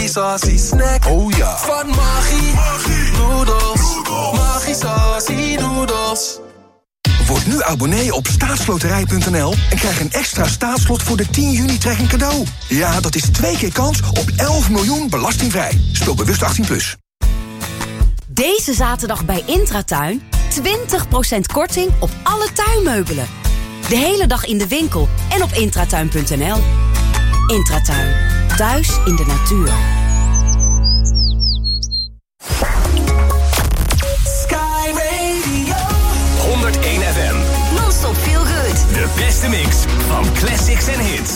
Saucy snack. Oh ja. Van Maggi. Noedels. Maggi Saucy noedels. Word nu abonnee op staatsloterij.nl en krijg een extra staatslot voor de 10 juni trekking cadeau. Ja, dat is 2 keer kans op 11 miljoen belastingvrij. Speel bewust 18+. Deze zaterdag bij Intratuin 20% korting op alle tuinmeubelen. De hele dag in de winkel en op intratuin.nl. Intratuin. Thuis in de natuur. Sky Radio. 101 FM. Non-stop feel good. De beste mix van classics en hits.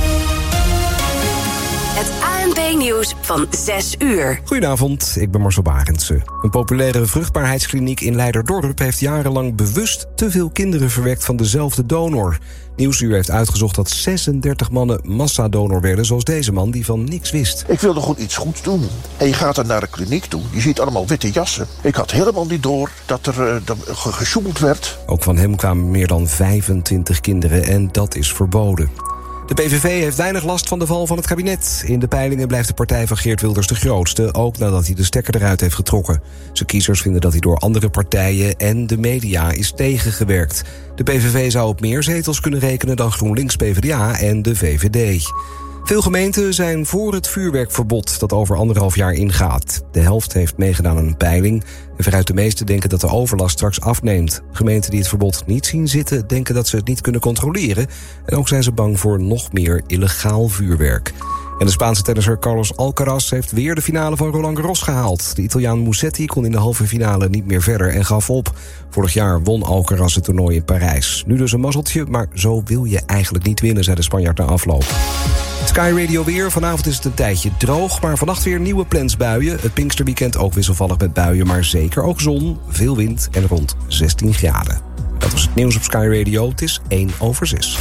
Het ANP-nieuws van 6 uur. Goedenavond, ik ben Marcel Barendse. Een populaire vruchtbaarheidskliniek in Leiderdorp heeft jarenlang bewust te veel kinderen verwekt van dezelfde donor. Nieuwsuur heeft uitgezocht dat 36 mannen massadonor werden, zoals deze man die van niks wist. Ik wilde gewoon iets goeds doen. En je gaat dan naar een kliniek toe. Je ziet allemaal witte jassen. Ik had helemaal niet door dat er gesjoemeld werd. Ook van hem kwamen meer dan 25 kinderen en dat is verboden. De PVV heeft weinig last van de val van het kabinet. In de peilingen blijft de partij van Geert Wilders de grootste, ook nadat hij de stekker eruit heeft getrokken. Zijn kiezers vinden dat hij door andere partijen en de media is tegengewerkt. De PVV zou op meer zetels kunnen rekenen dan GroenLinks, PvdA en de VVD. Veel gemeenten zijn voor het vuurwerkverbod dat over 1,5 jaar ingaat. De helft heeft meegedaan aan een peiling. En veruit de meesten denken dat de overlast straks afneemt. Gemeenten die het verbod niet zien zitten denken dat ze het niet kunnen controleren. En ook zijn ze bang voor nog meer illegaal vuurwerk. En de Spaanse tennisser Carlos Alcaraz heeft weer de finale van Roland Garros gehaald. De Italiaan Musetti kon in de halve finale niet meer verder en gaf op. Vorig jaar won Alcaraz het toernooi in Parijs. Nu dus een mazzeltje, maar zo wil je eigenlijk niet winnen, zei de Spanjaard na afloop. Sky Radio weer. Vanavond is het een tijdje droog, maar vannacht weer nieuwe plensbuien. Het Pinksterweekend ook wisselvallig met buien, maar zeker ook zon, veel wind en rond 16 graden. Dat was het nieuws op Sky Radio. Het is 1:06.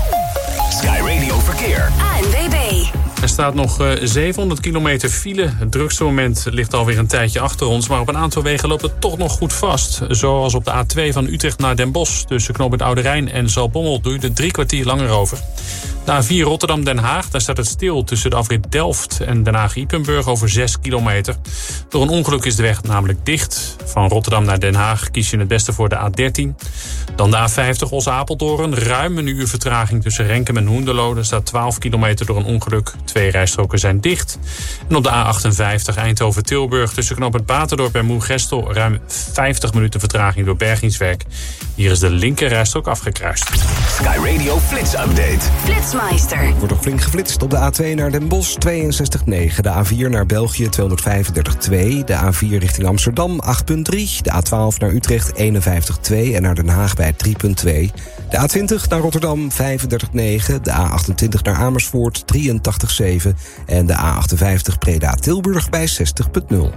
Sky Radio Verkeer. ANWB. Er staat nog 700 kilometer file. Het drukste moment ligt alweer een tijdje achter ons. Maar op een aantal wegen loopt het toch nog goed vast. Zoals op de A2 van Utrecht naar Den Bosch. Tussen knooppunt Oude Rijn en Zaltbommel doe je er 3 kwartier langer over. De A4 Rotterdam-Den Haag. Daar staat het stil tussen de afrit Delft en Den Haag-Ypenburg over 6 kilometer. Door een ongeluk is de weg namelijk dicht. Van Rotterdam naar Den Haag kies je het beste voor de A13. Dan de A50 Os-Apeldoorn. Ruim een uur vertraging tussen Renkum en Hoenderloo. Er staat 12 kilometer door een ongeluk. 2 rijstroken zijn dicht. En op de A58 Eindhoven-Tilburg tussen knooppunt Baterdorp en Moergestel ruim 50 minuten vertraging door bergingswerk. Hier is de linker rijstrook afgekruist. Sky Radio Flits Update. Flitsmeister. Er wordt nog flink geflitst op de A2 naar Den Bosch 62,9. De A4 naar België 235,2. De A4 richting Amsterdam 8,3. De A12 naar Utrecht 51,2 en naar Den Haag bij 3,2. De A20 naar Rotterdam 35,9. De A28 naar Amersfoort 83,7. En de A58 Breda-Tilburg bij 60,0.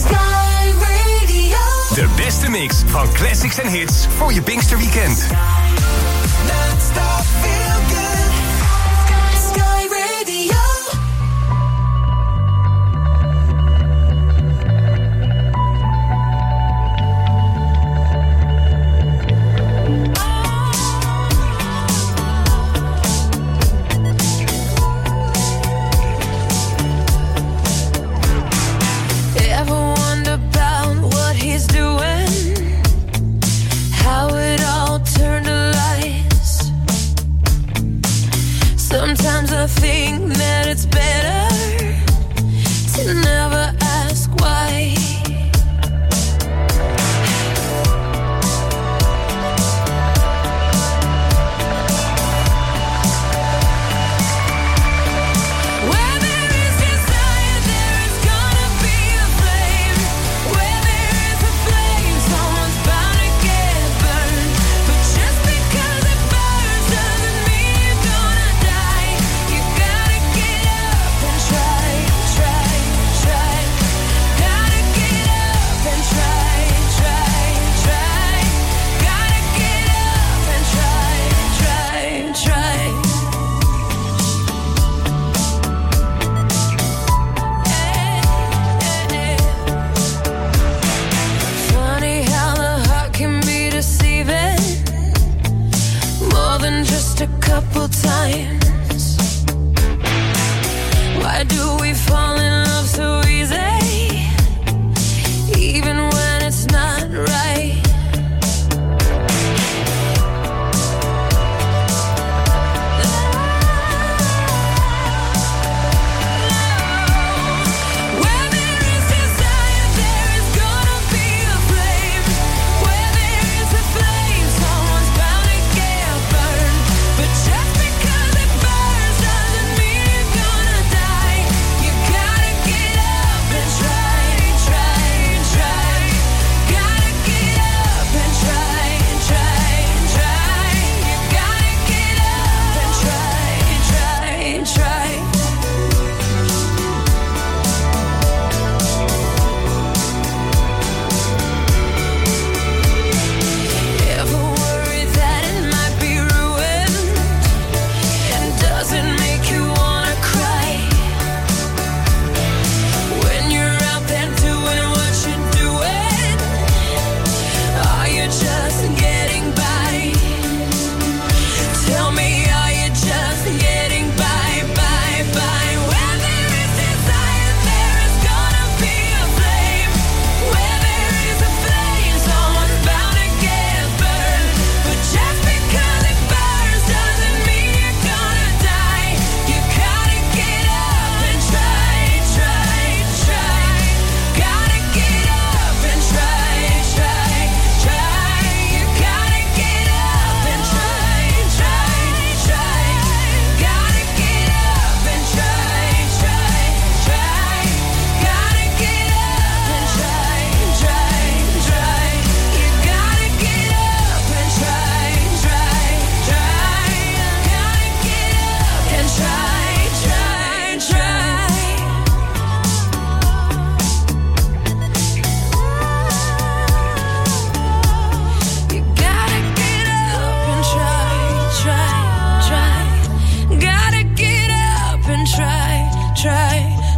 De beste mix van classics en hits voor je Pinksterweekend. How it all turned to lies.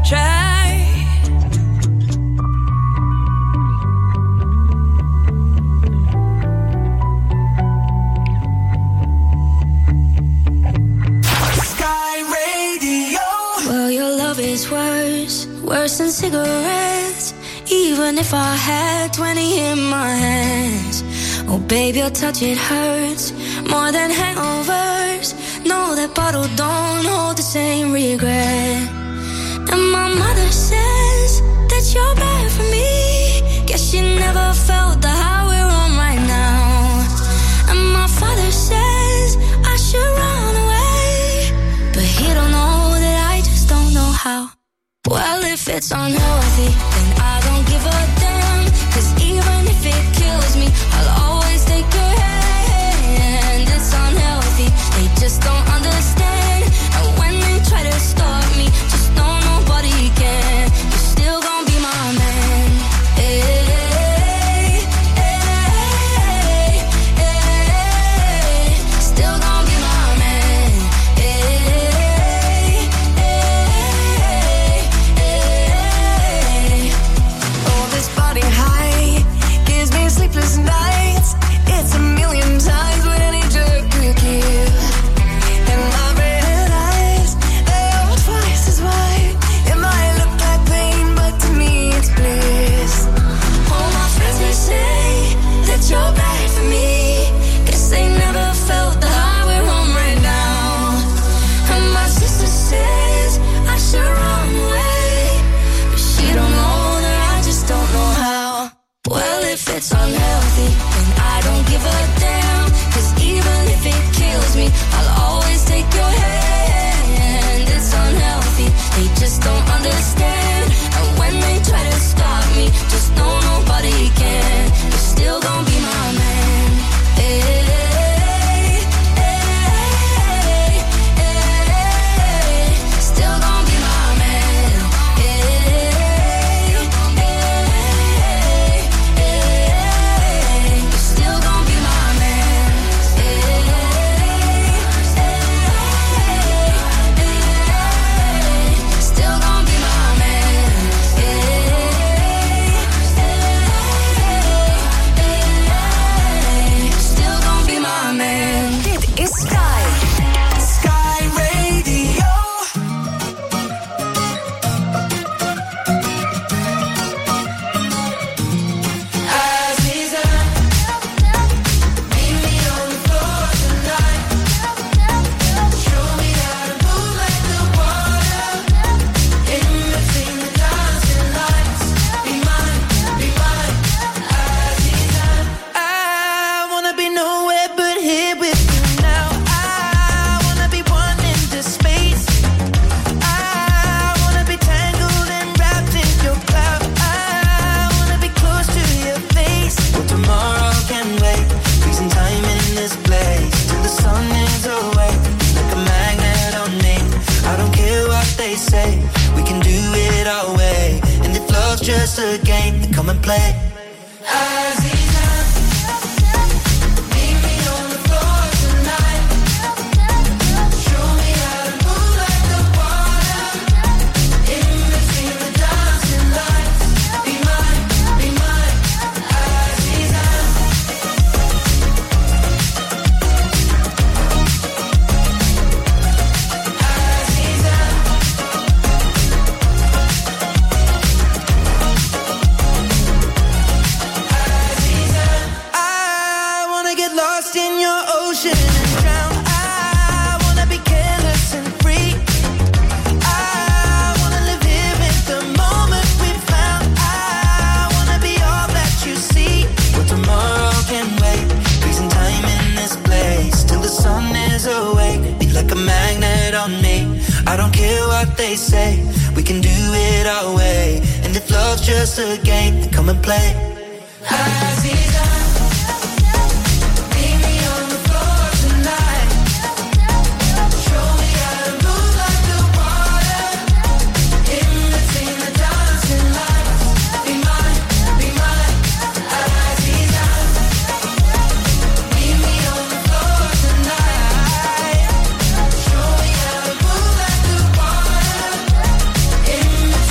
try. Sky Radio. Well, your love is worse than cigarettes. Even if I had 20 in my hands. Oh, babe, your touch, it hurts more than hangovers. No, that bottle don't hold the same regret. And my mother says that you're bad for me. Guess she never felt the high we're on right now. And my father says I should run away, but he don't know that I just don't know how. Well, if it's unhealthy, then I don't give a damn. 'Cause even if it kills me, I'll always take your hand. It's unhealthy, they just don't understand. And when they try to stop me, just know nobody can. You're still gonna be my man. Hey, hey, hey, still gonna be my man. Hey, hey, oh, this body high gives me sleepless nights. It's a million times what any drug could give. And my red eyes, they are twice as wide. It might look like pain, but to me it's bliss. All my friends, they say that you're bad for me. Guess they never felt the high we're on right now. And my sister says I should run away, but she don't know that I just don't know how. Well, if it's unhealthy, then I don't give a damn. 'Cause even if it kills me, I'll always take your hand. It's unhealthy, they just don't understand. And when they try to stop me, just know nobody can. You're still gonna be my man. Hey, hey, hey, still gonna be my man. Hey, you're still gonna be my man. Still gonna be my man. Still gonna be my man. Dit is Sky. Sky Radio. Aziza, meet me on the floor tonight. Show me how to move like the water. In between the dancing lights. Be mine, Aziza. I wanna be nowhere but here with you now. I wanna be one in the space. I wanna be tangled and wrapped in your cloud. I wanna be close to your face. Well, tomorrow can wait. Freezing time in this place till the sun is away. Like a magnet on me. I don't care what they say. We can do it our way. And if love's just a game, then come and play. Aziza, meet me on the floor tonight. Show me how to move like the water. In between the dancing lights. Be mine, Aziza. Aziza. I wanna get lost in your ocean and drown. I wanna be careless and free. I wanna live here in the moment we found. I wanna be all that you see. Well, tomorrow can wait. Freezing time in this place till the sun is awake. Be like a magnet on me. I don't care what they say. We can do it our way. And if love's just a game, then come and play. Aziza, meet me on the floor tonight. Show me how to move like the water. In between the dancing lights. Be mine, Aziza. Meet me on the floor tonight. Show me how to move like the water. In between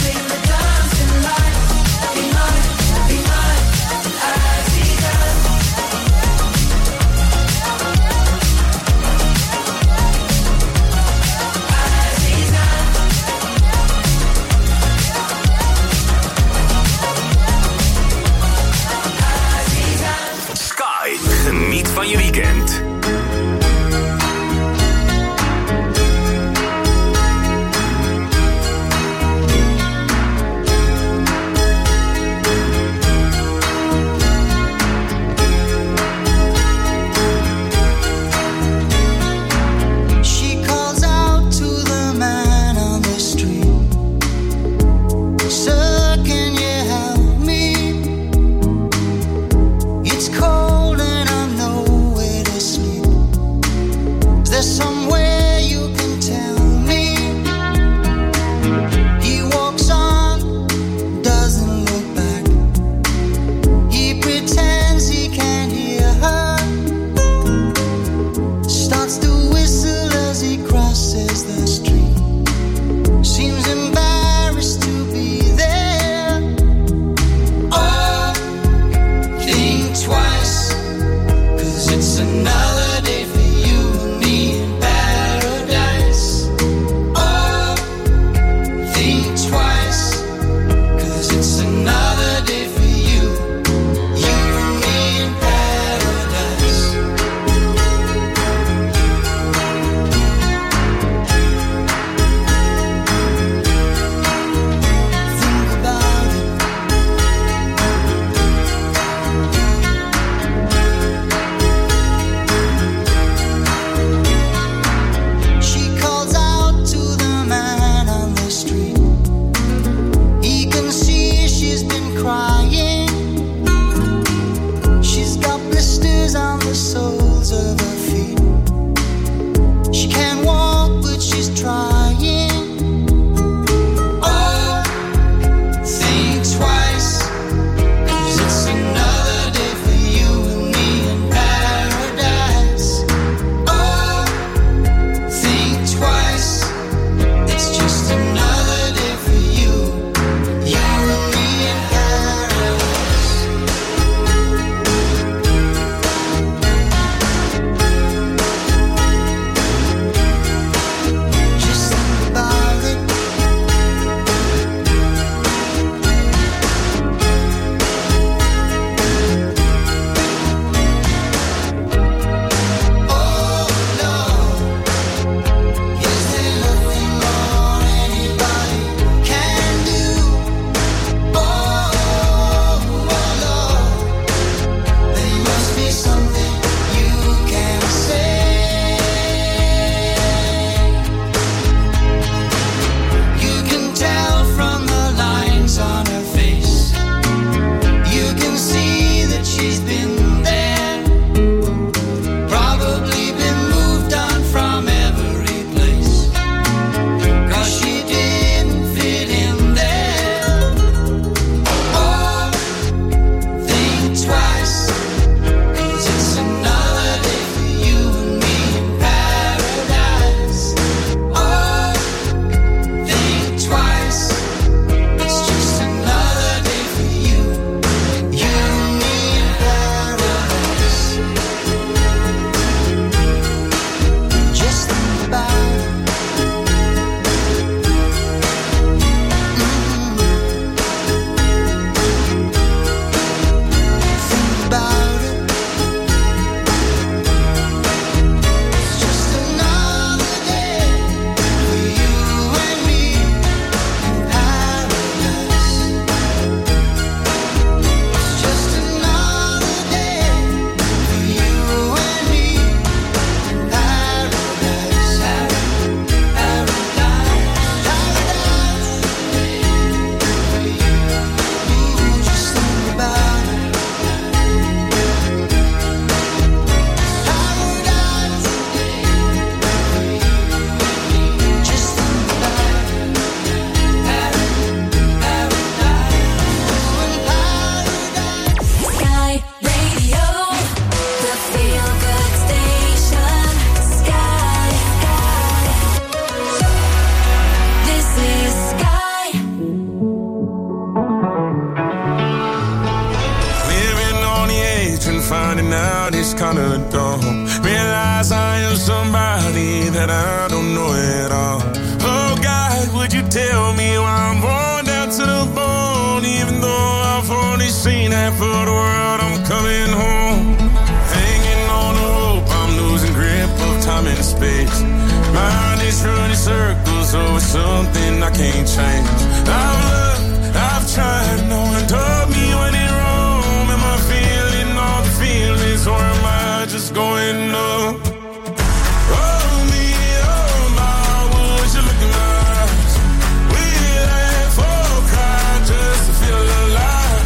heart is kinda dumb. Realize I am somebody that I don't know at all. Oh God, would you tell me why I'm worn down to the bone? Even though I've only seen half of the world, I'm coming home. Hanging on the hope, I'm losing grip of time and space. Mind is running circles over something I can't change. I've loved, I've tried, no one told me when it wrong. Am I feeling all the feelings, or am I just going up? Oh me, oh my, would you look in my eyes? We laugh or cry just to feel alive.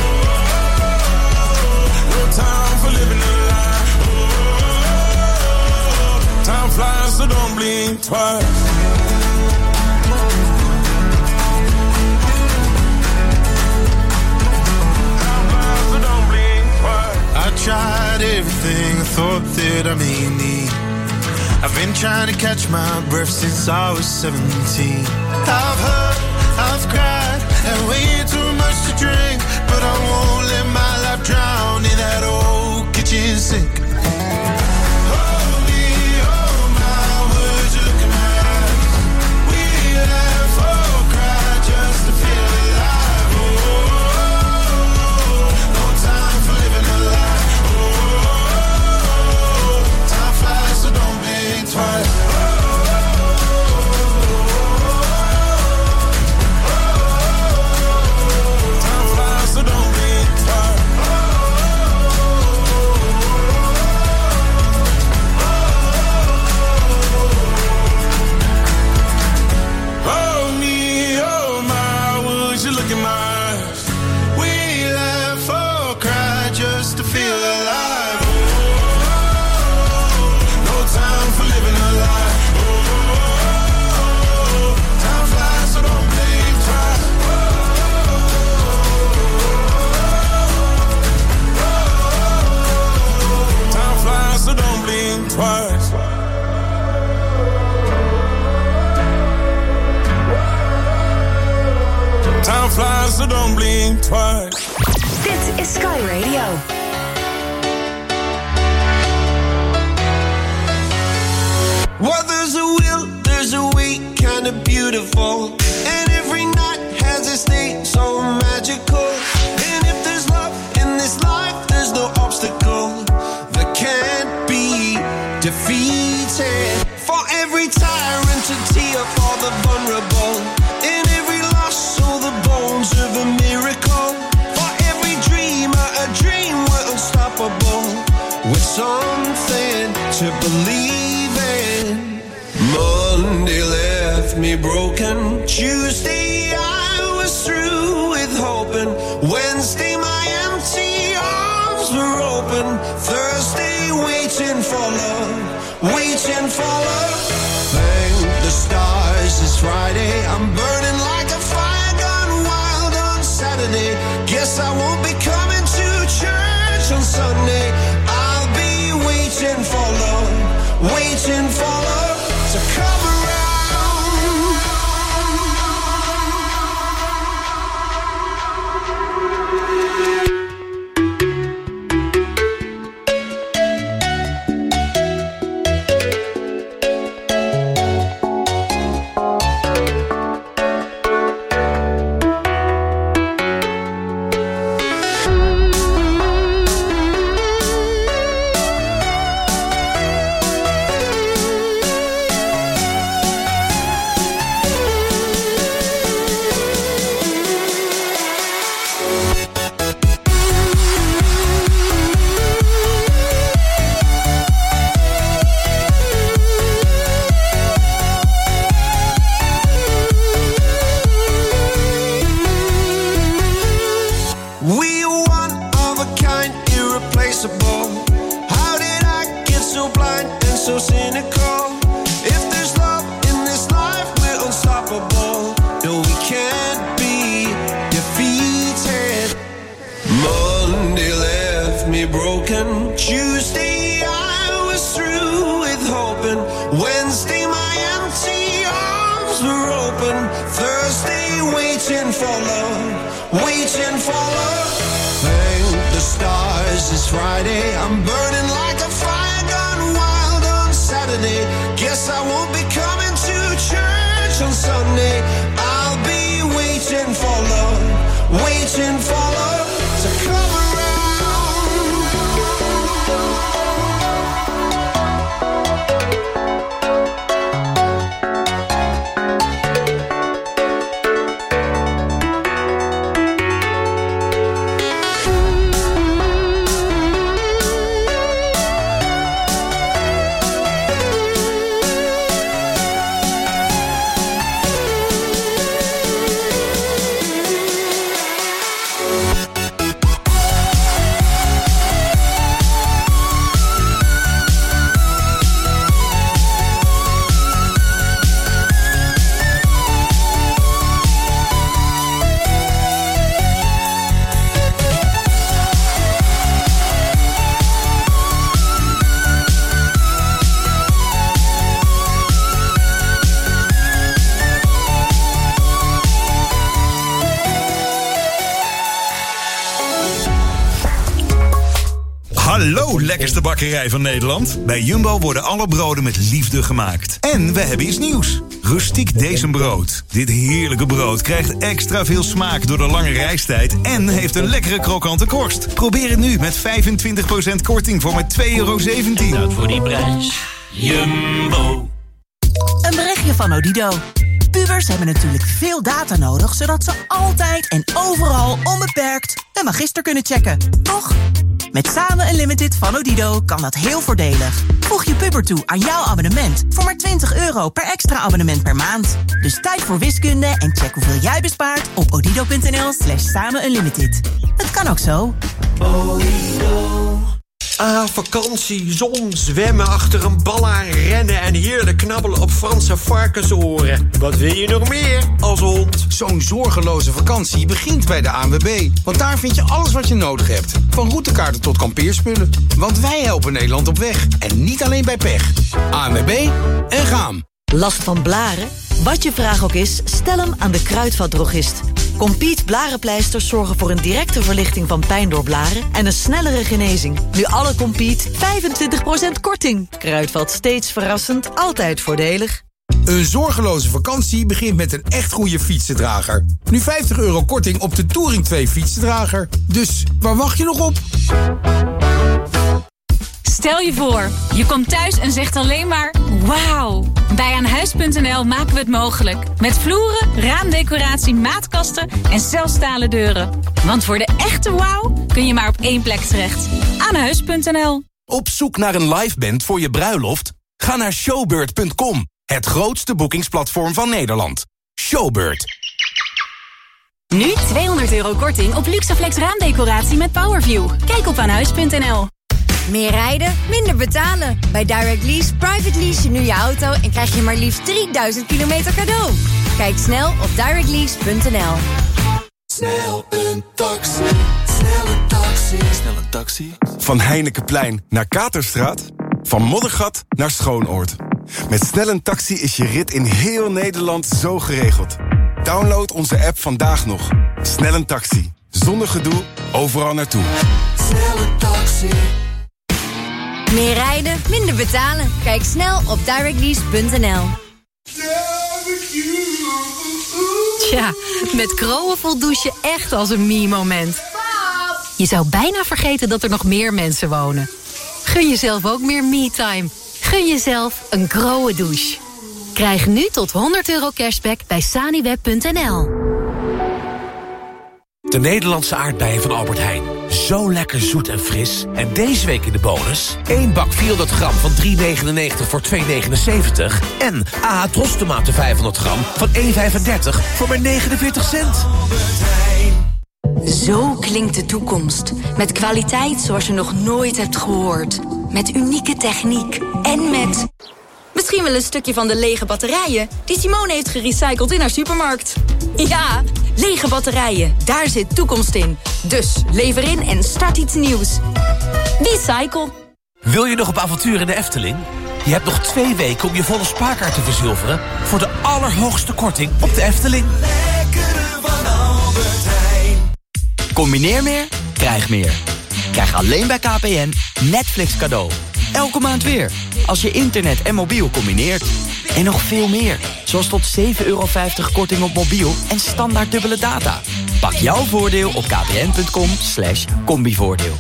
No time for living a lie. Time flies, so don't blink twice. I tried everything I thought that I may need. I've been trying to catch my breath since I was 17. I've hurt, I've cried, and way too much to drink, but I won't let my life drown in that old kitchen sink. Oh me, oh my, would you look in my eyes? We laugh or cry just to feel alive. Oh, no time for living a lie. Twice. Time flies, so don't blink twice. Oh me, oh my, would you look in my eyes? We laugh or cry just to feel alive. Time for living a lie. Time flies, so don't blink twice. Time flies, so don't blink twice. Time flies, so don't blink twice. Dit is Sky Radio. Well, there's a will, there's a way, kinda beautiful. And every night has its day, so magical. And if there's love in this life, there's no obstacle that can't be defeated. For every tyrant to tear for the vulnerable. In every loss, all the bones of a miracle. For every dreamer, a dream we're unstoppable. With something to believe in. Monday left me broken. Tuesday I was through with hoping. Wednesday my empty arms were open. Thursday waiting for love, waiting for love. Thank the stars it's Friday. I'm burning like a fire gone wild on Saturday. Guess I won't be coming to church on Sunday. I'll be waiting for love, waiting for love to come around. So cynical. If there's love in this life, we're unstoppable. No, we can't be defeated. Monday left me broken. Tuesday I was through with hoping. Wednesday my empty arms were open. Thursday waiting for love, waiting for love. Thank the stars. It's Friday, I'm burning like a fire gone wild on Saturday. Guess I won't be coming to church on Sunday. I'll be waiting for love, waiting for love to come around. Hallo, lekkerste bakkerij van Nederland. Bij Jumbo worden alle broden met liefde gemaakt. En we hebben iets nieuws. Rustiek Decembrood. Dit heerlijke brood krijgt extra veel smaak door de lange rijstijd... en heeft een lekkere krokante korst. Probeer het nu met 25% korting voor maar €2,17. Dat voor die prijs. Jumbo. Een berichtje van Odido. Pubers hebben natuurlijk veel data nodig... zodat ze altijd en overal onbeperkt een magister kunnen checken. Toch? Met Samen Unlimited van Odido kan dat heel voordelig. Voeg je puber toe aan jouw abonnement voor maar €20 per extra abonnement per maand. Dus tijd voor wiskunde en check hoeveel jij bespaart op odido.nl/samenunlimited. Het kan ook zo. Vakantie, zon, zwemmen, achter een bal aan rennen... en heerlijk knabbelen op Franse varkensoren. Wat wil je nog meer als hond? Zo'n zorgeloze vakantie begint bij de ANWB. Want daar vind je alles wat je nodig hebt. Van routekaarten tot kampeerspullen. Want wij helpen Nederland op weg. En niet alleen bij pech. ANWB en gaan. Last van blaren? Wat je vraag ook is, stel hem aan de Kruidvatdrogist. Compeat blarenpleisters zorgen voor een directe verlichting van pijn door blaren... en een snellere genezing. Nu alle Compeat 25% korting. Kruidvat steeds verrassend, altijd voordelig. Een zorgeloze vakantie begint met een echt goede fietsendrager. Nu €50 korting op de Touring 2 fietsendrager. Dus waar wacht je nog op? Stel je voor, je komt thuis en zegt alleen maar wauw. Bij Aanhuis.nl maken we het mogelijk. Met vloeren, raamdecoratie, maatkasten en zelfs stalen deuren. Want voor de echte wauw kun je maar op één plek terecht. Aanhuis.nl. Op zoek naar een liveband voor je bruiloft? Ga naar showbird.com. Het grootste boekingsplatform van Nederland. Showbird. Nu €200 korting op Luxaflex raamdecoratie met Powerview. Kijk op aanhuis.nl. Meer rijden, minder betalen. Bij Direct Lease private lease je nu je auto... en krijg je maar liefst 3000 kilometer cadeau. Kijk snel op directlease.nl. Snel een taxi, snel een taxi. Snel een taxi. Van Heinekenplein naar Katerstraat. Van Moddergat naar Schoonoord. Met Snel een taxi is je rit in heel Nederland zo geregeld. Download onze app vandaag nog. Snel een taxi. Zonder gedoe, overal naartoe. Snel een taxi. Meer rijden, minder betalen. Kijk snel op directlease.nl. Tja, met Kroon voelt douchen echt als een me-moment. Je zou bijna vergeten dat er nog meer mensen wonen. Gun jezelf ook meer me-time. Gun jezelf een Kroon douche. Krijg nu tot €100 cashback bij saniweb.nl. De Nederlandse aardbeien van Albert Heijn. Zo lekker zoet en fris. En deze week in de bonus... 1 bak 400 gram van €3,99 voor €2,79. En AH Tros tomaten 500 gram van €1,35 voor maar 49 cent. Zo klinkt de toekomst. Met kwaliteit zoals je nog nooit hebt gehoord. Met unieke techniek. En met... Misschien wel een stukje van de lege batterijen... die Simone heeft gerecycled in haar supermarkt. Ja, lege batterijen, daar zit toekomst in. Dus lever in en start iets nieuws. Recycle. Wil je nog op avontuur in de Efteling? Je hebt nog 2 weken om je volle spaarkaart te verzilveren... voor de allerhoogste korting op de Efteling. Lekkere van Albert Heijn. Combineer meer, krijg meer. Krijg alleen bij KPN Netflix cadeau. Elke maand weer, als je internet en mobiel combineert. En nog veel meer, zoals tot €7,50 korting op mobiel en standaard dubbele data. Pak jouw voordeel op kpn.com/combivoordeel.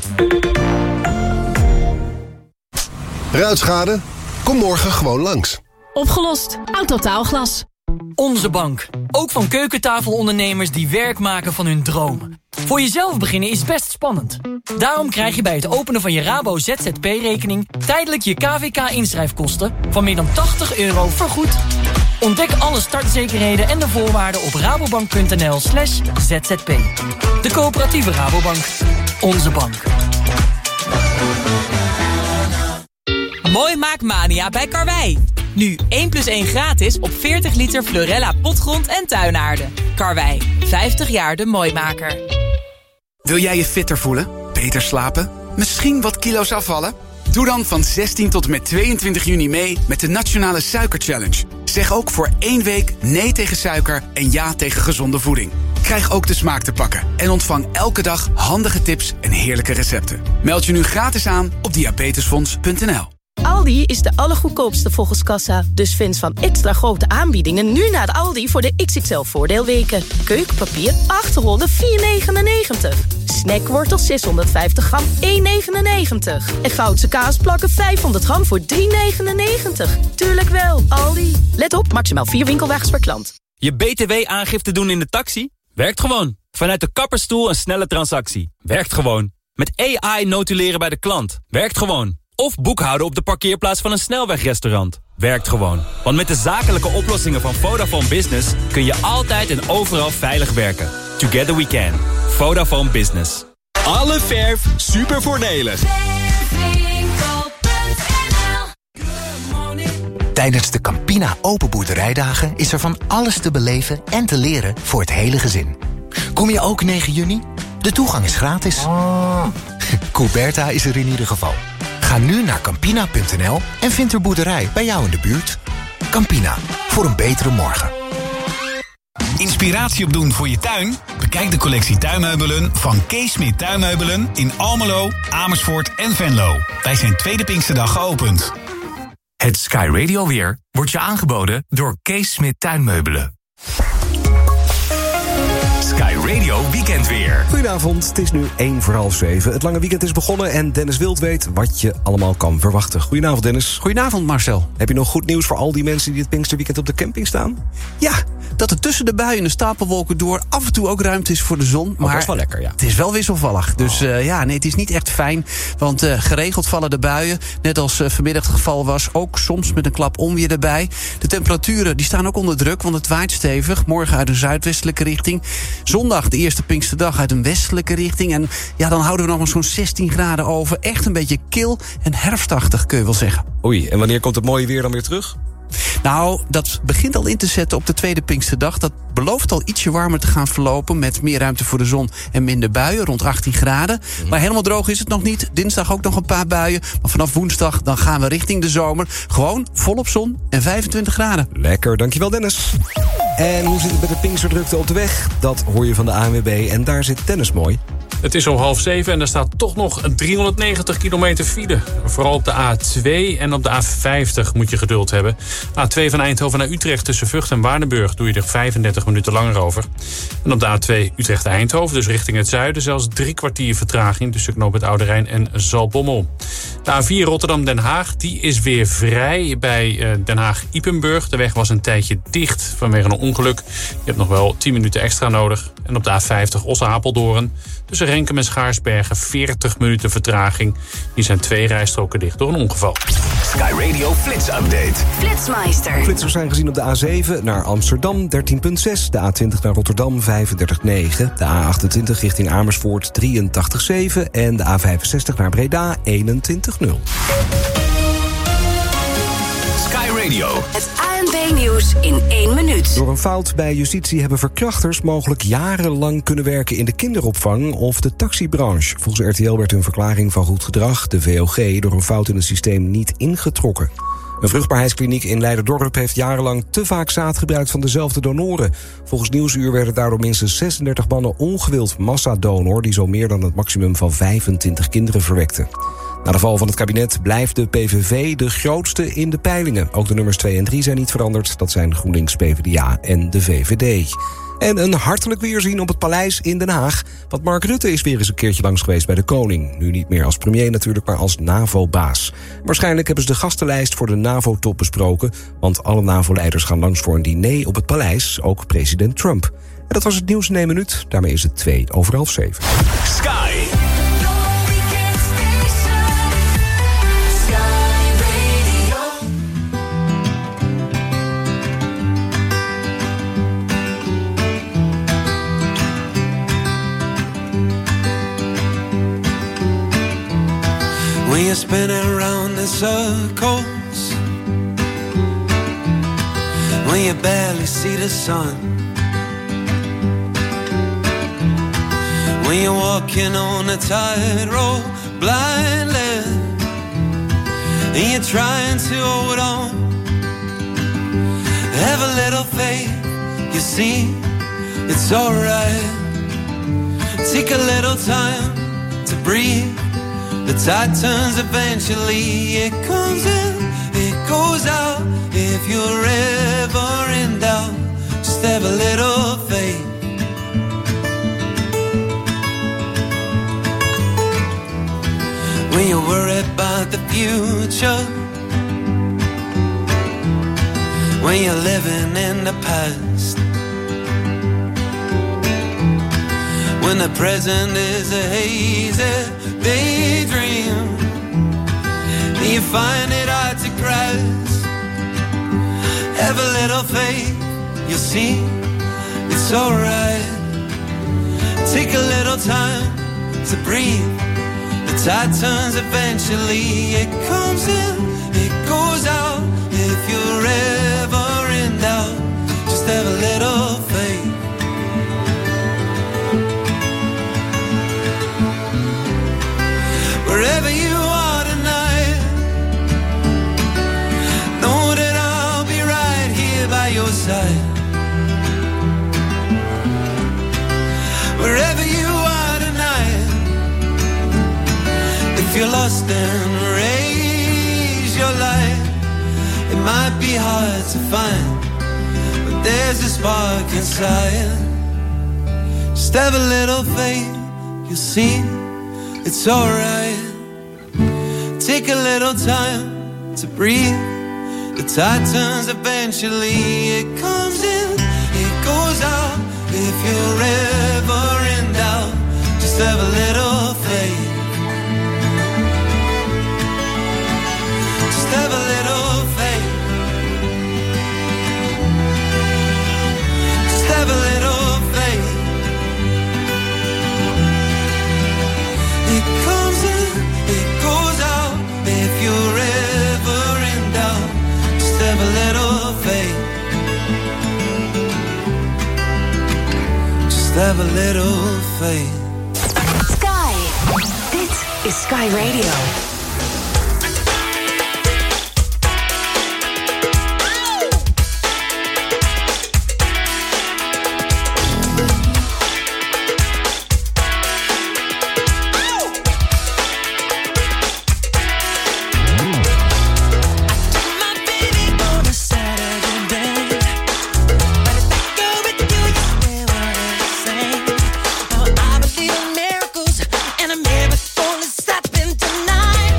Ruitschade? Kom morgen gewoon langs. Opgelost. Autotaalglas. Onze bank. Ook van keukentafelondernemers die werk maken van hun dromen. Voor jezelf beginnen is best spannend. Daarom krijg je bij het openen van je Rabo ZZP-rekening... tijdelijk je KVK-inschrijfkosten van meer dan €80 vergoed. Ontdek alle startzekerheden en de voorwaarden op rabobank.nl/zzp. De coöperatieve Rabobank. Onze bank. Mooi maakmania bij Karwei. Nu 1+1 gratis op 40 liter Fleurella potgrond en tuinaarde. Karwei, 50 jaar de mooimaker. Wil jij je fitter voelen? Beter slapen? Misschien wat kilo's afvallen? Doe dan van 16 tot en met 22 juni mee met de Nationale Suiker Challenge. Zeg ook voor 1 week nee tegen suiker en ja tegen gezonde voeding. Krijg ook de smaak te pakken en ontvang elke dag handige tips en heerlijke recepten. Meld je nu gratis aan op diabetesfonds.nl. Aldi is de allergoedkoopste volgens kassa. Dus fans van extra grote aanbiedingen nu naar Aldi voor de XXL voordeelweken. Keukenpapier 8 rollen 4,99. Snackwortels 650 gram 1,99. En Goudse kaasplakken 500 gram voor 3,99. Tuurlijk wel, Aldi. Let op, maximaal 4 winkelwagens per klant. Je BTW-aangifte doen in de taxi? Werkt gewoon. Vanuit de kapperstoel een snelle transactie. Werkt gewoon. Met AI notuleren bij de klant. Werkt gewoon. Of boekhouden op de parkeerplaats van een snelwegrestaurant. Werkt gewoon. Want met de zakelijke oplossingen van Vodafone Business... kun je altijd en overal veilig werken. Together we can. Vodafone Business. Alle verf super voordelig. Tijdens de Campina Open Boerderijdagen is er van alles te beleven en te leren voor het hele gezin. Kom je ook 9 juni? De toegang is gratis. Couberta is er in ieder geval. Ga nu naar Campina.nl en vind er boerderij bij jou in de buurt. Campina, voor een betere morgen. Inspiratie opdoen voor je tuin? Bekijk de collectie tuinmeubelen van Kees Smit Tuinmeubelen in Almelo, Amersfoort en Venlo. Wij zijn tweede Pinksterdag geopend. Het Sky Radio weer wordt je aangeboden door Kees Smit Tuinmeubelen. Sky Radio Weekendweer. Goedenavond, het is nu 6:45. Het lange weekend is begonnen en Dennis Wild weet wat je allemaal kan verwachten. Goedenavond, Dennis. Goedenavond, Marcel. Heb je nog goed nieuws voor al die mensen die dit Pinksterweekend op de camping staan? Ja, dat er tussen de buien en de stapelwolken door af en toe ook ruimte is voor de zon. Maar dat is wel lekker, ja. Het is wel wisselvallig. Dus het is niet echt fijn. Want geregeld vallen de buien. Net als vanmiddag het geval was. Ook soms met een klap onweer erbij. De temperaturen die staan ook onder druk, want het waait stevig. Morgen uit een zuidwestelijke richting. Zondag, de eerste Pinksterdag, uit een westelijke richting. En ja, dan houden we nog maar zo'n 16 graden over. Echt een beetje kil en herfstachtig, kun je wel zeggen. Oei, en wanneer komt het mooie weer dan weer terug? Nou, dat begint al in te zetten op de tweede Pinksterdag. Dat belooft al ietsje warmer te gaan verlopen, met meer ruimte voor de zon en minder buien, rond 18 graden. Maar helemaal droog is het nog niet. Dinsdag ook nog een paar buien. Maar vanaf woensdag dan gaan we richting de zomer. Gewoon volop zon en 25 graden. Lekker, dankjewel Dennis. En hoe zit het met de Pinksterdrukte op de weg? Dat hoor je van de ANWB en daar zit Dennis mooi. Het is om 6:30 en er staat toch nog een 390 kilometer file. Vooral op de A2 en op de A50 moet je geduld hebben. A2 van Eindhoven naar Utrecht tussen Vught en Waardenburg doe je er 35 minuten langer over. En op de A2 Utrecht-Eindhoven, dus richting het zuiden, zelfs 3 kwartier vertraging tussen knooppunt Oude Rijn en Zaltbommel. De A4 Rotterdam-Den Haag, die is weer vrij bij Den Haag-Ipenburg. De weg was een tijdje dicht vanwege een ongeluk. Je hebt nog wel 10 minuten extra nodig. En op de A50 Osse-Apeldoorn tussen Renkum en Schaarsbergen 40 minuten vertraging. Hier zijn 2 rijstroken dicht door een ongeval. Sky Radio Flits Update. Flitsmeister. Flitsers zijn gezien op de A7 naar Amsterdam 13,6. De A20 naar Rotterdam 35,9. De A28 richting Amersfoort 83,7. En de A65 naar Breda 21,0. Sky Radio. Het ANP-nieuws in 1 minuut. Door een fout bij justitie hebben verkrachters mogelijk jarenlang kunnen werken in de kinderopvang of de taxibranche. Volgens RTL werd hun verklaring van goed gedrag, de VOG, door een fout in het systeem niet ingetrokken. Een vruchtbaarheidskliniek in Leiderdorp heeft jarenlang te vaak zaad gebruikt van dezelfde donoren. Volgens Nieuwsuur werden daardoor minstens 36 mannen ongewild massadonor, die zo meer dan het maximum van 25 kinderen verwekte. Na de val van het kabinet blijft de PVV de grootste in de peilingen. Ook de nummers 2 en 3 zijn niet veranderd. Dat zijn GroenLinks, PvdA en de VVD. En een hartelijk weerzien op het paleis in Den Haag. Want Mark Rutte is weer eens een keertje langs geweest bij de koning. Nu niet meer als premier natuurlijk, maar als NAVO-baas. Waarschijnlijk hebben ze de gastenlijst voor de NAVO-top besproken. Want alle NAVO-leiders gaan langs voor een diner op het paleis. Ook president Trump. En dat was het nieuws in 1 minuut. Daarmee is het 7:02. Sky. When you're spinning around in circles, when you barely see the sun, when you're walking on a tightrope blindly, and you're trying to hold on, have a little faith, you see, it's alright. Take a little time to breathe. The tide turns eventually, it comes in, it goes out. If you're ever in doubt, just have a little faith. When you're worried about the future, when you're living in the past, when the present is a hazy daydream, and you find it hard to grasp, have a little faith, you'll see, it's alright. Take a little time to breathe. The tide turns eventually, it comes in, it goes out. If you're ever in doubt, just have a little faith. Wherever you are tonight, know that I'll be right here by your side. Wherever you are tonight, if you're lost then raise your light. It might be hard to find, but there's a spark inside. Just have a little faith, you'll see, it's alright. Take a little time to breathe. The tide turns eventually, it comes in, it goes out. If you're ever in doubt, just have a little faith. Just have a little faith. Just have a little faith. It comes in, it goes out. If you're ever in doubt, just have a little faith. Just have a little faith. Sky. Dit is Sky Radio. Miracles and a miracle is happening tonight.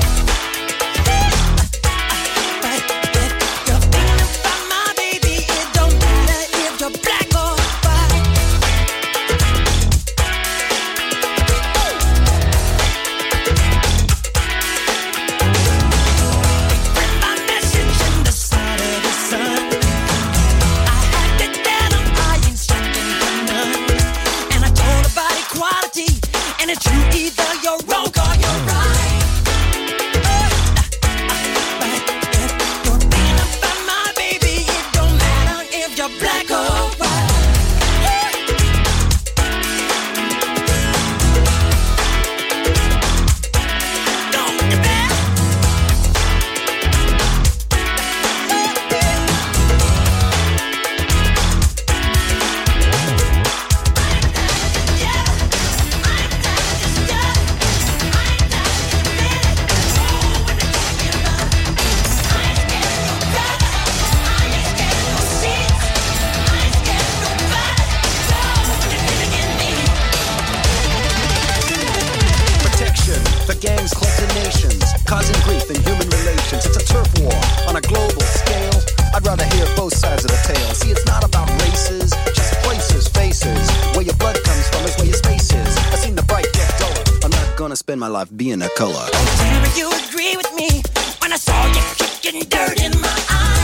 life and human relations. It's a turf war on a global scale. I'd rather hear both sides of the tale. See, it's not about races, just places, faces. Where your blood comes from is where your space is. I've seen the bright get duller. I'm not gonna spend my life being a color. Oh, Sarah, you agree with me when I saw you kicking dirt in my eye.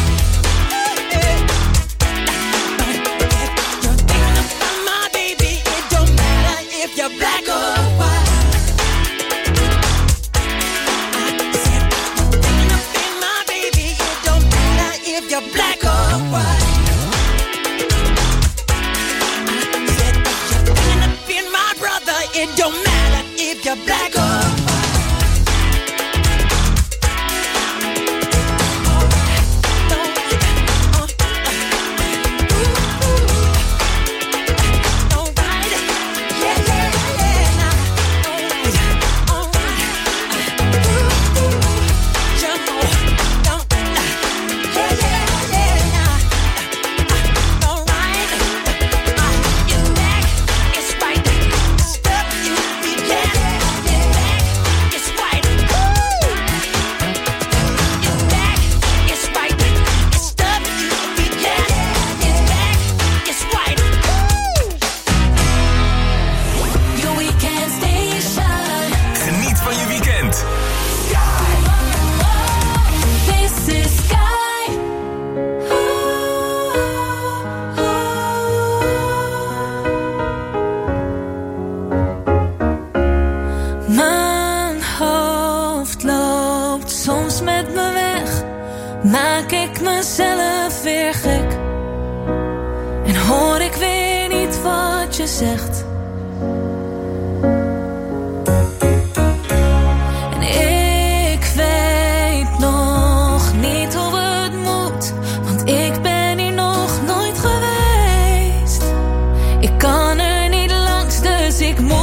You're thinking about my baby. It don't matter if you're black or white. I said, you're thinking about my baby. It don't matter if you're black or white. I said, you're thinking about my brother. It don't matter if you're black or white. Maak ik mezelf weer gek en hoor ik weer niet wat je zegt. En ik weet nog niet hoe het moet, want ik ben hier nog nooit geweest. Ik kan er niet langs, dus ik moet.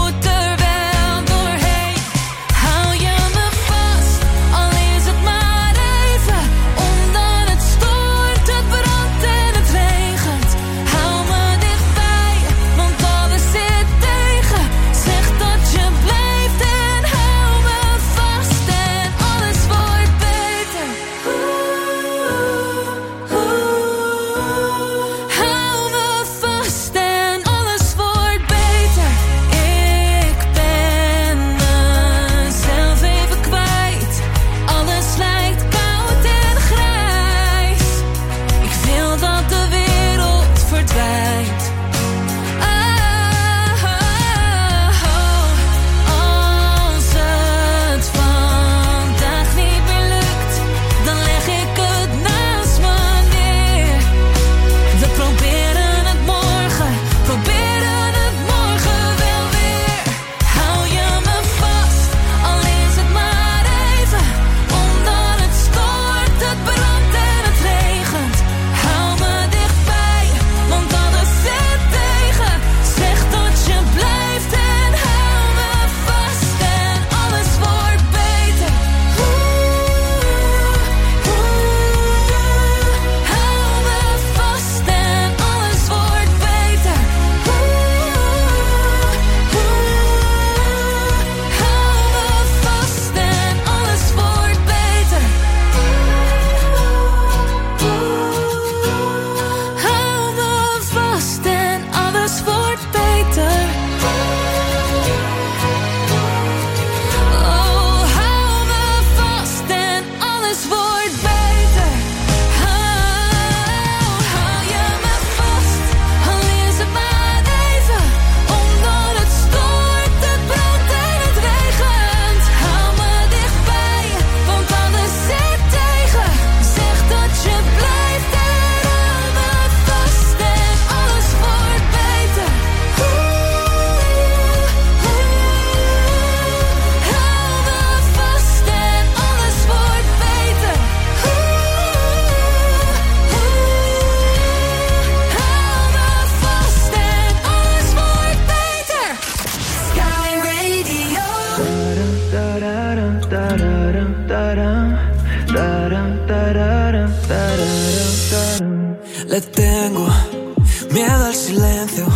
Le tengo miedo al silencio,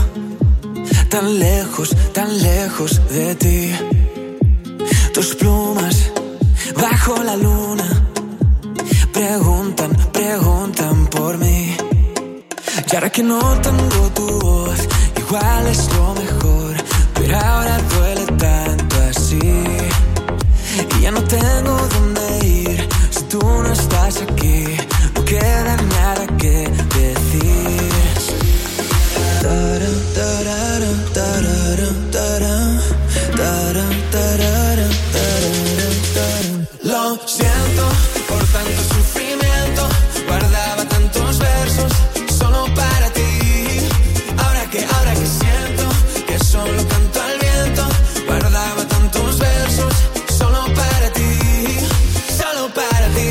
tan lejos de ti. Tus plumas bajo la luna. Preguntan, preguntan por mí. Y ahora que no tengo tu voz, igual es lo mejor, pero ahora duele tanto así. Y ya no tengo dónde ir si tú no estás aquí. No queda nada que decir. Taran, tararan, tararan, taran, taran, tararan, tararan, taran. Lo siento por tanto sufrimiento. Guardaba tantos versos solo para ti. Ahora que siento que solo canto al viento. Guardaba tantos versos solo para ti. Solo para ti.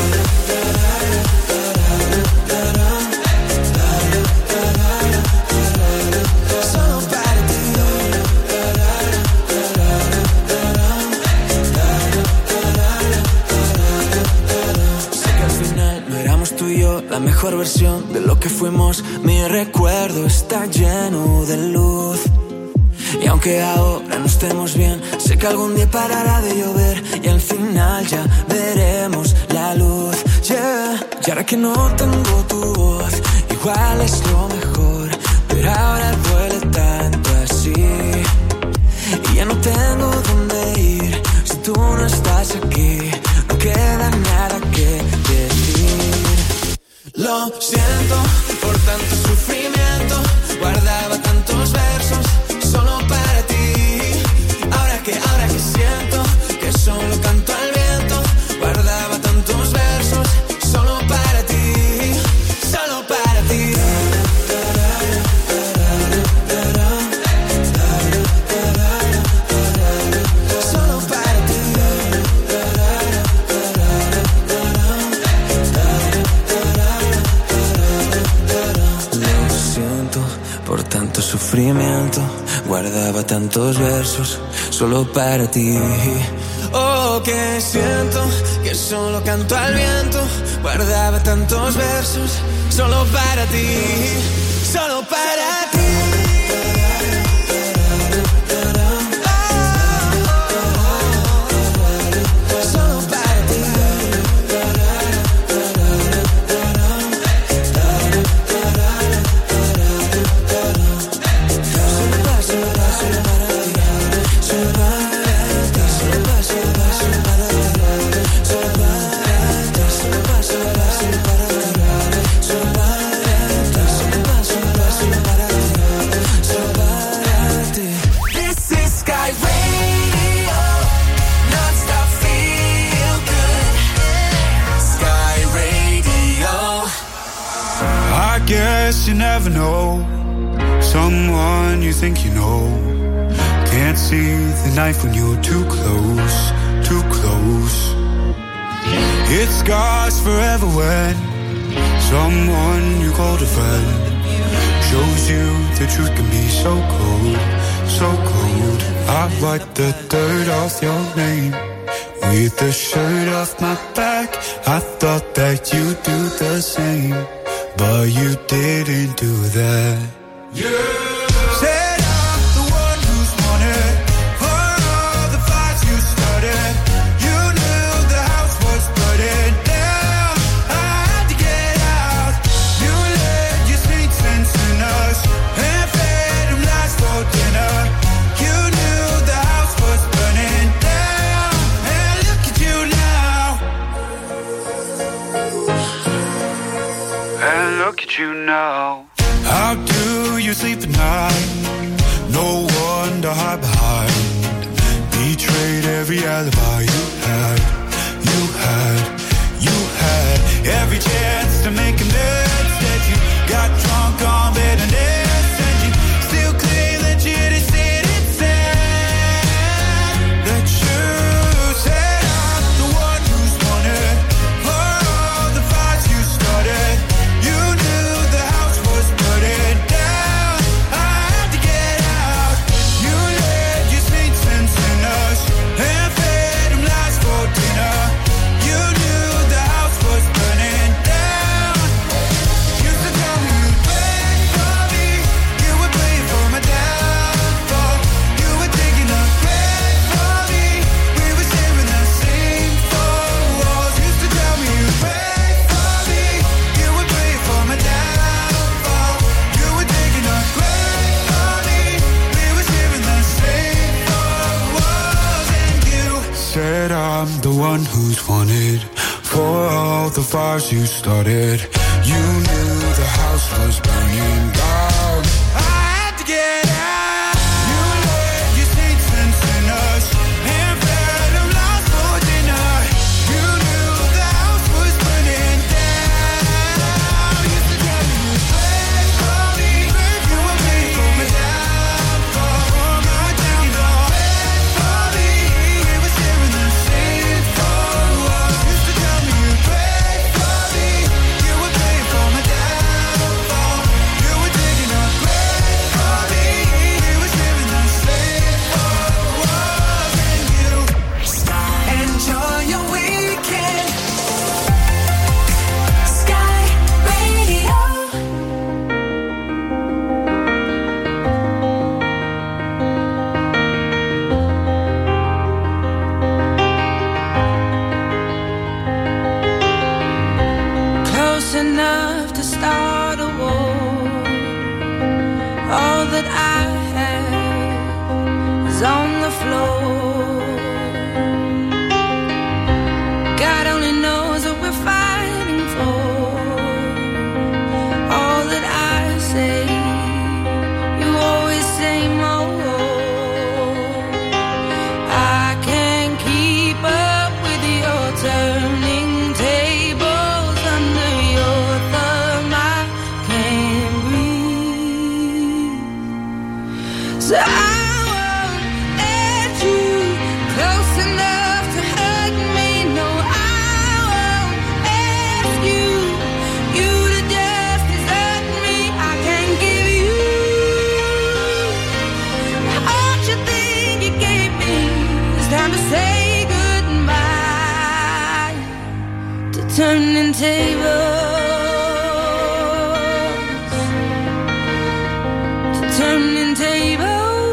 Solo para ti. Sé que al final no éramos tú y yo la mejor versión de lo que fuimos. Mi recuerdo está lleno de luz. Y aunque ahora no estemos bien, sé que algún día parará de llover y al final ya veremos la luz. Yeah. Y ahora que no tengo tu voz, igual es lo mejor, pero ahora duele tanto así. Y ya no tengo dónde ir si tú no estás aquí. No queda nada que decir. Lo siento por tanto sufrimiento. Guardaba tantos versos solo para ti. Ahora que siento que solo canto al viento. Guardaba tantos versos solo para ti. Solo para ti. Solo para ti. Lo siento por tanto sufrimiento. Guardaba tantos versos solo para ti. Oh, que siento que solo canto al viento. Guardaba tantos versos solo para ti. Solo para ti. Solo para ti. Guess you never know someone you think you know. Can't see the knife when you're too close, too close. It scars forever when someone you called a friend shows you the truth can be so cold, so cold. I wiped the dirt off your name with the shirt off my back. I thought that you'd do the same, but you didn't do that. Said I'm the one who's wanted for all the fights you started. You knew the house was burning down. I had to get out. You let your sweet sense in us and fed them lies for dinner. You knew the house was burning down, and look at you now. And look at you now. How do you sleep at night? No one to hide behind. Betrayed every alibi you had. You had, you had every chance to make amends. Instead you got drunk on bitterness, and you still claim that you didn't see it. That you said I'm the one who's wanted for all the fights you started. You knew the house was burning down. I had to get out. You let your sweet sense in us and fed them lies for dinner. You knew the house was burning down. I'm the one who's wanted for all the fires you started. You knew the house was burning down. I had to get out. You let your saints and sinners and fed them lost for dinner. You knew the house was burning down. You used to tell me you prayed for me. You were praying for my downfall, for my downfall. Prayed for me. We were sharing the same four walls. You used to tell me you prayed for me. You were praying for my downfall. You were digging up grave for me. We were sharing the same four walls. And you Enjoy your weekend. Sky Radio. Close enough to start a war. All that I have is on the floor. God only knows what we're fighting for. All that I say, you always say more. I can't keep up with your turning tables under your thumb. I can't breathe. So I won't let you close enough to hug me. No, I won't ask you to just desert me. I can't give you all you think you gave me. It's time to say goodbye to turning tables, to turning tables.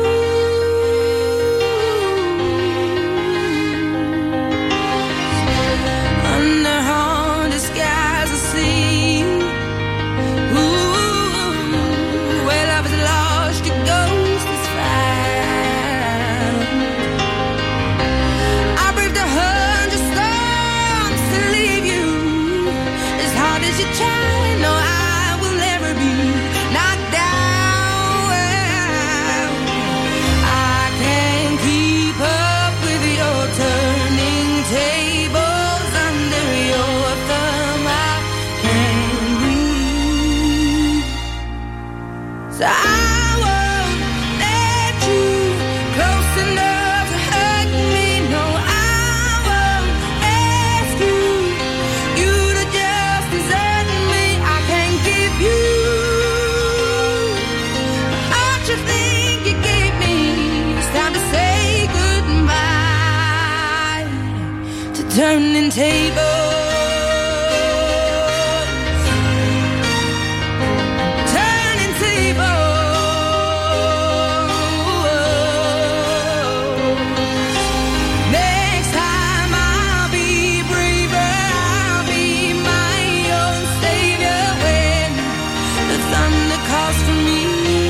Under haunted skies I see you. Ooh, where love is lost, your ghost is found. I braved 100 storms to leave you. As hard as you try, no, I will never be knocked down. I can't keep up with your turning tables under your thumb. I can't breathe. So I won't let you close enough to hug me. No, I won't ask you to just desert me. I can't give you all you think you gave me. It's time to say goodbye to turning tables. Turning tables. Next time I'll be braver. I'll be my own savior when the thunder calls for me.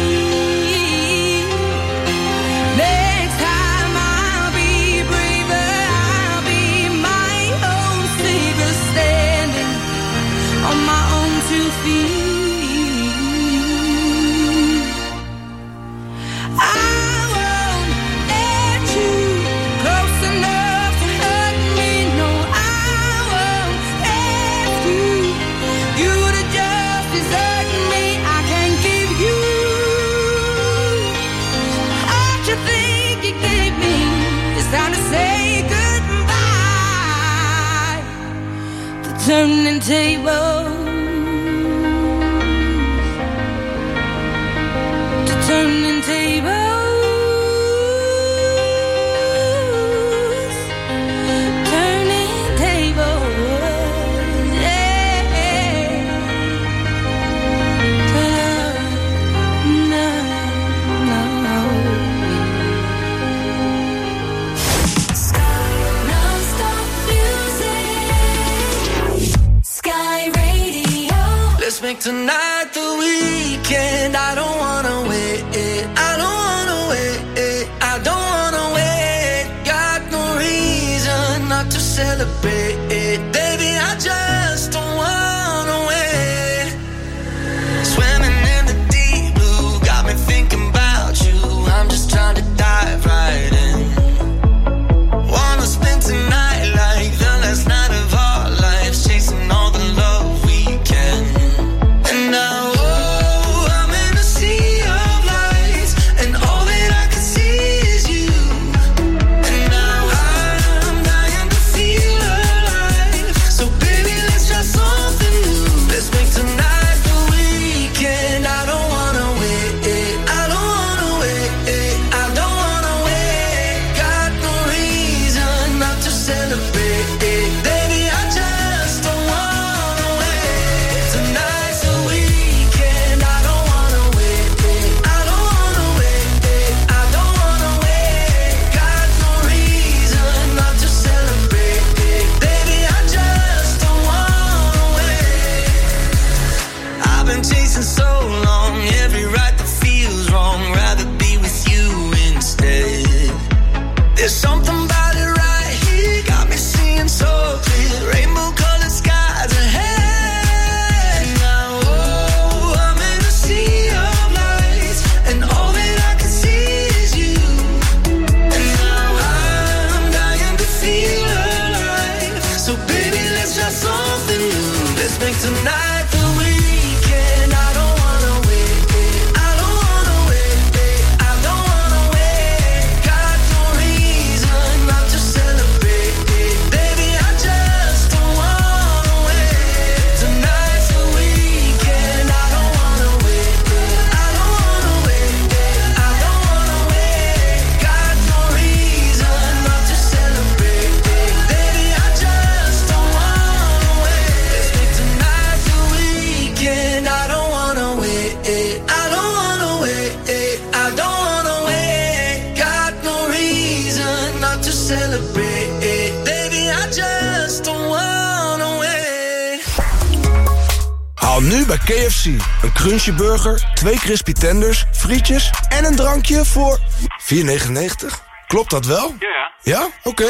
Next time I'll be braver. I'll be my own savior, standing on my own 2 feet. I won't let you close enough to hug me. No, I won't ask you to just desert me. I can't give you all you think you gave me. It's time to say goodbye to turning tables, to turning tables, turning tables, yeah. No, no. Non-stop music. Sky Radio. Let's make tonight the weekend. I don't wanna wait. I don't wanna wait. I don't wanna wait. Got no reason not to celebrate. Baby, I just don't wanna wait. Swimming in the deep blue, got me thinking about you. I'm just trying to dive right in. Wanna spend tonight like the last night of our lives, chasing all the love we can. And now, oh, I'm in a sea of lights, and all that I can see is you. And now I'm dying to feel alive. So baby, let's try something new. Let's make tonight the weekend. I don't wanna wait. I don't wanna wait. I don't wanna wait. Got no reason not to celebrate. Baby, I just don't wanna wait. Tonight's the weekend. I don't wanna wait. I don't wanna wait. I don't wanna wait. Got no reason not to celebrate. Baby, I just don't wanna wait. I've been chasing so long, every right that feels wrong. Rather be with you instead. There's something about it right here, got me seeing so clear. Rainbow-colored skies ahead. Now, oh, I'm in a sea of lights, and all that I can see is you. And now I'm dying to feel alive. So baby, let's try something new. Let's make tonight the weekend. I don't wanna wait. I don't wanna wait. I don't wanna wait. Got no reason not to celebrate. Baby, I just don't wanna wait. Tonight's the weekend. I don't wanna wait. I don't wanna wait. I don't wanna wait. Got no reason not to celebrate. Baby, I just don't wanna wait. Let's make tonight the weekend. I don't wanna wait. I don't wanna wait. I don't wanna wait. Got no reason not to celebrate. Baby, I just don't wanna wait. Haal nu bij KFC een Crunchy Burger, 2 Crispy Tenders, frietjes en een drankje voor $4,99. Klopt dat wel? Ja. Ja? Oké.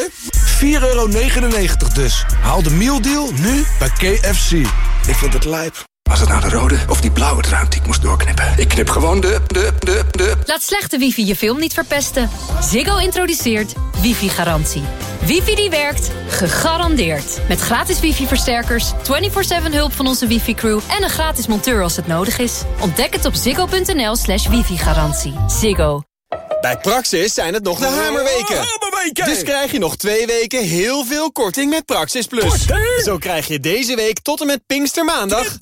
€4,99 dus. Haal de mealdeal nu bij KFC. Ik vind het lijp. Was het nou de rode of die blauwe draad die ik moest doorknippen? Ik knip gewoon de... Laat slechte wifi je film niet verpesten. Ziggo introduceert wifi-garantie. Wifi die werkt, gegarandeerd. Met gratis wifi-versterkers, 24/7 hulp van onze wifi-crew... en een gratis monteur als het nodig is. Ontdek het op ziggo.nl/wifi-garantie. Ziggo. Bij Praxis zijn het nog de hamerweken. Dus krijg je nog 2 weken heel veel korting met Praxis Plus. Zo krijg je deze week tot en met Pinkstermaandag...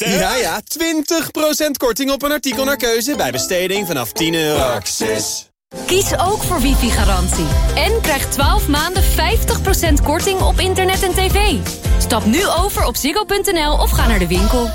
20% korting op een artikel naar keuze... bij besteding vanaf €10. Praxis. Kies ook voor wifi-garantie. En krijg 12 maanden 50% korting op internet en tv. Stap nu over op ziggo.nl of ga naar de winkel.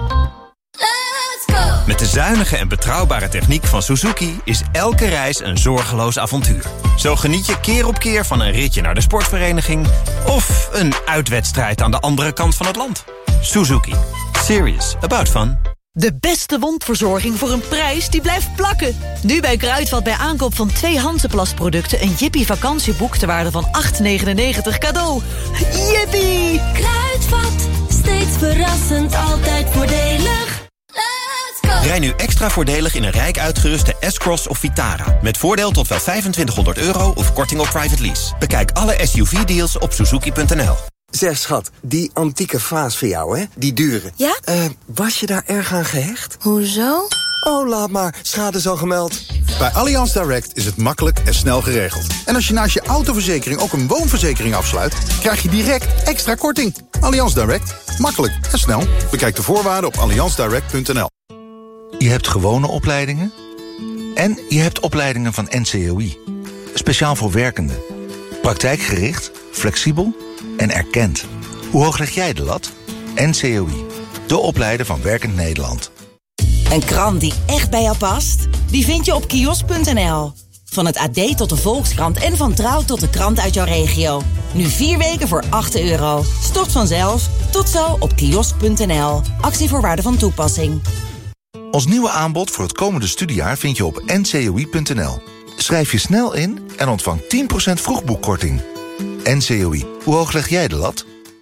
Met de zuinige en betrouwbare techniek van Suzuki is elke reis een zorgeloos avontuur. Zo geniet je keer op keer van een ritje naar de sportvereniging... of een uitwedstrijd aan de andere kant van het land. Suzuki. Serious about fun. De beste wondverzorging voor een prijs die blijft plakken. Nu bij Kruidvat bij aankoop van 2 Hansaplast-producten... een Jippie vakantieboek ter waarde van €8,99 cadeau. Jippie! Kruidvat, steeds verrassend, altijd voordelig. Rij nu extra voordelig in een rijk uitgeruste S-Cross of Vitara. Met voordeel tot wel €2500 of korting op private lease. Bekijk alle SUV-deals op Suzuki.nl. Zeg schat, die antieke vaas voor jou, hè? Die dure. Ja? Was je daar erg aan gehecht? Hoezo? Oh, laat maar. Schade is al gemeld. Bij Allianz Direct is het makkelijk en snel geregeld. En als je naast je autoverzekering ook een woonverzekering afsluit... krijg je direct extra korting. Allianz Direct. Makkelijk en snel. Bekijk de voorwaarden op allianzdirect.nl. Je hebt gewone opleidingen en je hebt opleidingen van NCOI. Speciaal voor werkenden. Praktijkgericht, flexibel en erkend. Hoe hoog leg jij de lat? NCOI, de opleider van Werkend Nederland. Een krant die echt bij jou past? Die vind je op kiosk.nl. Van het AD tot de Volkskrant en van Trouw tot de krant uit jouw regio. Nu 4 weken voor €8. Stort vanzelf. Tot zo op kiosk.nl. Actievoorwaarden van toepassing. Ons nieuwe aanbod voor het komende studiejaar vind je op ncoi.nl. Schrijf je snel in en ontvang 10% vroegboekkorting. NCOI, hoe hoog leg jij de lat?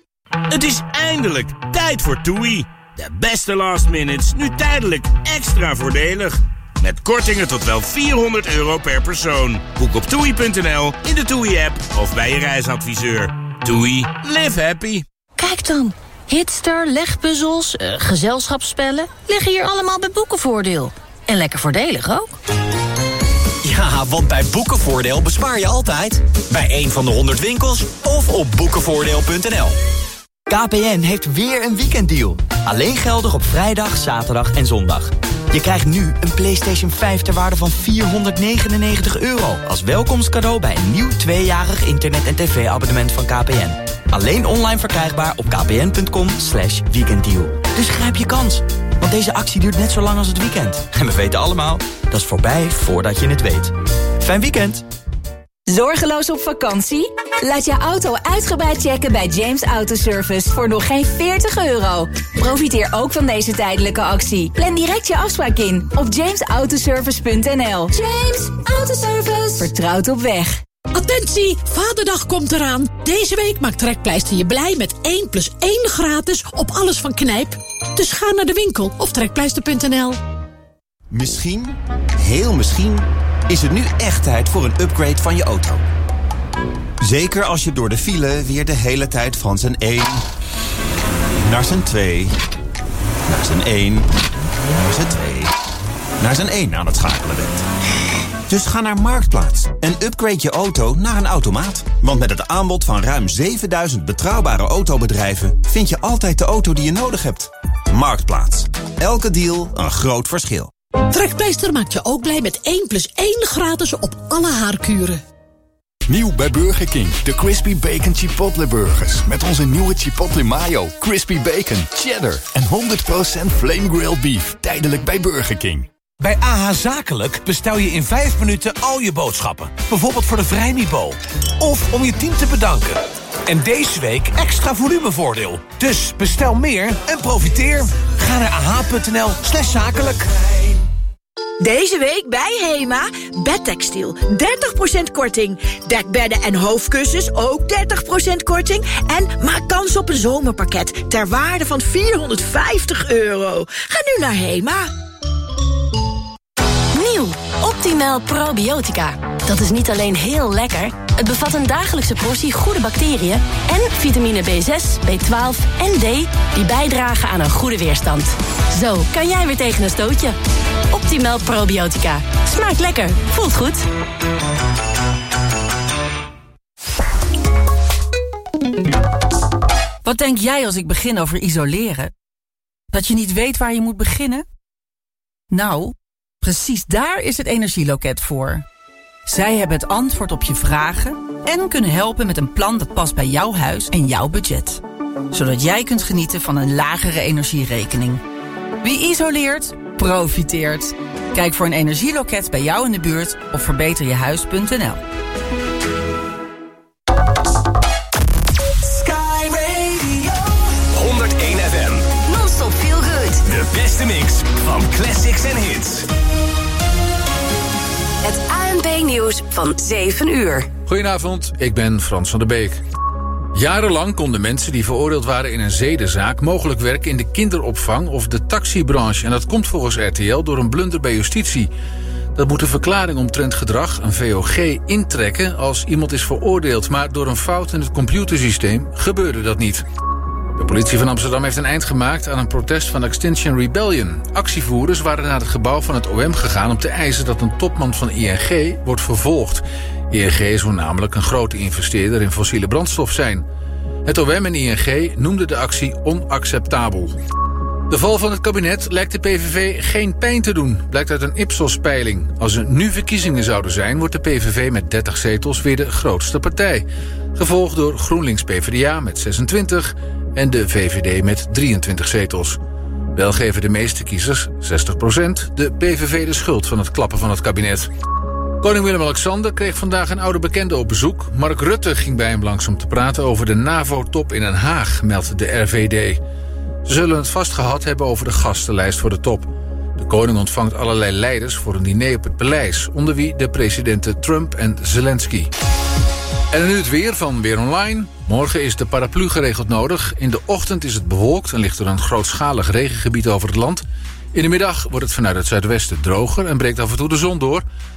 Het is eindelijk tijd voor TUI. De beste last minutes, nu tijdelijk extra voordelig. Met kortingen tot wel €400 per persoon. Boek op TUI.nl, in de TUI-app of bij je reisadviseur. TUI, live happy. Kijk dan, hitster, legpuzzels, gezelschapsspellen liggen hier allemaal bij Boekenvoordeel. En lekker voordelig ook. Ja, want bij Boekenvoordeel bespaar je altijd. Bij een van de 100 winkels of op boekenvoordeel.nl. KPN heeft weer een weekenddeal. Alleen geldig op vrijdag, zaterdag en zondag. Je krijgt nu een PlayStation 5 ter waarde van €499 als welkomstcadeau bij een nieuw 2-jarig internet- en tv-abonnement van KPN. Alleen online verkrijgbaar op kpn.com/weekenddeal. Dus grijp je kans, want deze actie duurt net zo lang als het weekend. En we weten allemaal, dat is voorbij voordat je het weet. Fijn weekend! Zorgeloos op vakantie? Laat je auto uitgebreid checken bij James Autoservice voor nog geen €40. Profiteer ook van deze tijdelijke actie. Plan direct je afspraak in op jamesautoservice.nl. James Autoservice. Vertrouwd op weg. Attentie, Vaderdag komt eraan. Deze week maakt Trekpleister je blij met 1+1 gratis op alles van Knijp. Dus ga naar de winkel of trekpleister.nl. Misschien, heel misschien, is het nu echt tijd voor een upgrade van je auto. Zeker als je door de file weer de hele tijd van zijn 1 naar zijn 2, naar zijn 1, naar zijn 2, naar zijn 1 aan het schakelen bent. Dus ga naar Marktplaats en upgrade je auto naar een automaat. Want met het aanbod van ruim 7000 betrouwbare autobedrijven vind je altijd de auto die je nodig hebt. Marktplaats. Elke deal een groot verschil. Trekpleister maakt je ook blij met 1+1 gratis op alle haarkuren. Nieuw bij Burger King, de Crispy Bacon Chipotle Burgers. Met onze nieuwe Chipotle Mayo, Crispy Bacon, Cheddar en 100% Flame Grilled Beef. Tijdelijk bij Burger King. Bij AH Zakelijk bestel je in 5 minuten al je boodschappen. Bijvoorbeeld voor de Vrijmibo. Of om je team te bedanken. En deze week extra volumevoordeel. Dus bestel meer en profiteer. Ga naar ah.nl/zakelijk. Deze week bij HEMA, bedtextiel, 30% korting. Dekbedden en hoofdkussens, ook 30% korting. En maak kans op een zomerpakket ter waarde van €450. Ga nu naar HEMA. Nieuw, Optimal Probiotica. Dat is niet alleen heel lekker, het bevat een dagelijkse portie goede bacteriën en vitamine B6, B12 en D die bijdragen aan een goede weerstand. Zo kan jij weer tegen een stootje. Optimal Probiotica. Smaakt lekker, voelt goed. Wat denk jij als ik begin over isoleren? Dat je niet weet waar je moet beginnen? Nou, precies daar is het Energieloket voor. Zij hebben het antwoord op je vragen en kunnen helpen met een plan dat past bij jouw huis en jouw budget. Zodat jij kunt genieten van een lagere energierekening. Wie isoleert, profiteert. Kijk voor een energieloket bij jou in de buurt op verbeterjehuis.nl. Sky Radio 101 FM. Non-stop feel good. De beste mix van classics en hits. Het ANP-nieuws van 7 uur. Goedenavond, ik ben Frans van der Beek. Jarenlang konden mensen die veroordeeld waren in een zedenzaak mogelijk werken in de kinderopvang of de taxibranche. En dat komt volgens RTL door een blunder bij justitie. Dat moet een verklaring omtrent gedrag, een VOG, intrekken als iemand is veroordeeld. Maar door een fout in het computersysteem gebeurde dat niet. De politie van Amsterdam heeft een eind gemaakt aan een protest van Extinction Rebellion. Actievoerders waren naar het gebouw van het OM gegaan om te eisen dat een topman van ING wordt vervolgd. ING zou namelijk een grote investeerder in fossiele brandstof zijn. Het OM en ING noemden de actie onacceptabel. De val van het kabinet lijkt de PVV geen pijn te doen, blijkt uit een Ipsos-peiling. Als er nu verkiezingen zouden zijn, wordt de PVV met 30 zetels weer de grootste partij. Gevolgd door GroenLinks-PVDA met 26 en de VVD met 23 zetels. Wel geven de meeste kiezers, 60%, de PVV de schuld van het klappen van het kabinet. Koning Willem-Alexander kreeg vandaag een oude bekende op bezoek. Mark Rutte ging bij hem langs om te praten over de NAVO-top in Den Haag, meldt de RVD. Ze zullen het vast gehad hebben over de gastenlijst voor de top. De koning ontvangt allerlei leiders voor een diner op het paleis, onder wie de presidenten Trump en Zelensky. En nu het weer van Weer Online. Morgen is de paraplu geregeld nodig. In de ochtend is het bewolkt en ligt er een grootschalig regengebied over het land. In de middag wordt het vanuit het zuidwesten droger en breekt af en toe de zon door.